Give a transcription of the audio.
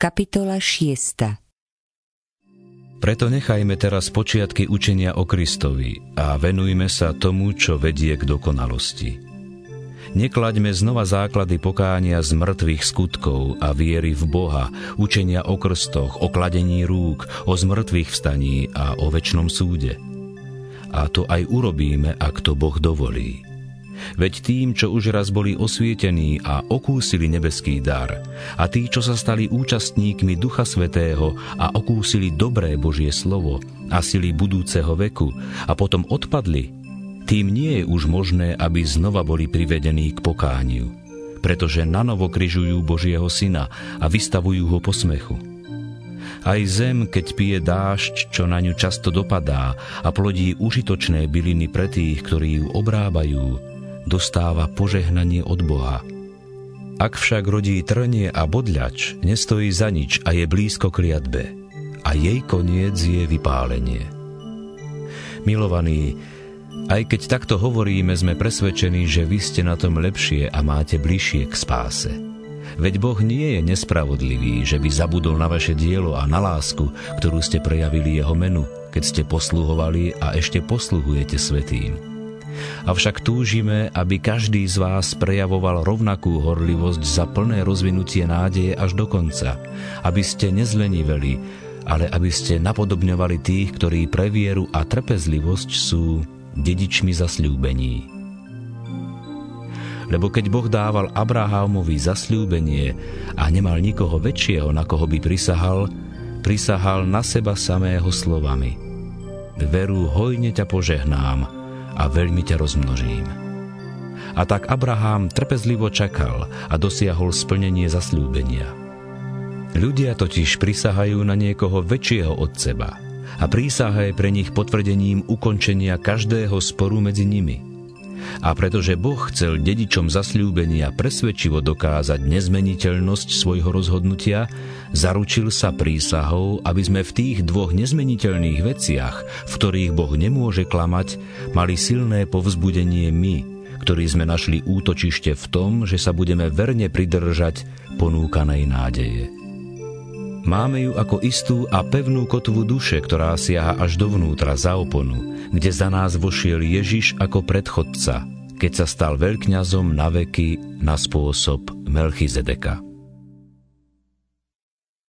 Kapitola 6. Preto nechajme teraz počiatky učenia o Kristovi a venujme sa tomu, čo vedie k dokonalosti. Neklaďme znova základy pokánia z mŕtvych skutkov a viery v Boha, učenia o krstoch, o kladení rúk, o zmrtvých vstaní a o večnom súde. A to aj urobíme, ak to Boh dovolí. Veď tým, čo už raz boli osvietení a okúsili nebeský dar, a tí, čo sa stali účastníkmi Ducha Svätého a okúsili dobré Božie slovo a sily budúceho veku a potom odpadli, tým nie je už možné, aby znova boli privedení k pokániu, pretože nanovo križujú Božieho Syna a vystavujú ho posmechu. Aj zem, keď pije dážď, čo na ňu často dopadá a plodí užitočné byliny pre tých, ktorí ju obrábajú, dostáva požehnanie od Boha. Ak však rodí trnie a bodľač, nestojí za nič a je blízko kliatbe, a jej koniec je vypálenie. Milovaní, aj keď takto hovoríme, sme presvedčení, že vy ste na tom lepšie a máte bližšie k spáse. Veď Boh nie je nespravodlivý, že by zabudol na vaše dielo a na lásku, ktorú ste prejavili jeho menu, keď ste posluhovali a ešte posluhujete svätým. Avšak túžime, aby každý z vás prejavoval rovnakú horlivosť za plné rozvinutie nádeje až do konca, aby ste nezleniveli, ale aby ste napodobňovali tých, ktorí pre vieru a trpezlivosť sú dedičmi zasľúbení. Lebo keď Boh dával Abrahámovi zasľúbenie a nemal nikoho väčšieho, na koho by prisahal na seba samého slovami: Veru, hojne ťa požehnám a veľmi ťa rozmnožím. A tak Abrahám trpezlivo čakal a dosiahol splnenie zasľúbenia. Ľudia totiž prisahajú na niekoho väčšieho od seba a prísaha je pre nich potvrdením ukončenia každého sporu medzi nimi. A pretože Boh chcel dedičom zasľúbenia presvedčivo dokázať nezmeniteľnosť svojho rozhodnutia, zaručil sa prísahou, aby sme v tých dvoch nezmeniteľných veciach, v ktorých Boh nemôže klamať, mali silné povzbudenie my, ktorí sme našli útočište v tom, že sa budeme verne pridržať ponúkanej nádeje. Máme ju ako istú a pevnú kotvu duše, ktorá siaha až dovnútra za oponu, kde za nás vošiel Ježiš ako predchodca, keď sa stal veľkňazom na veky na spôsob Melchizedeka.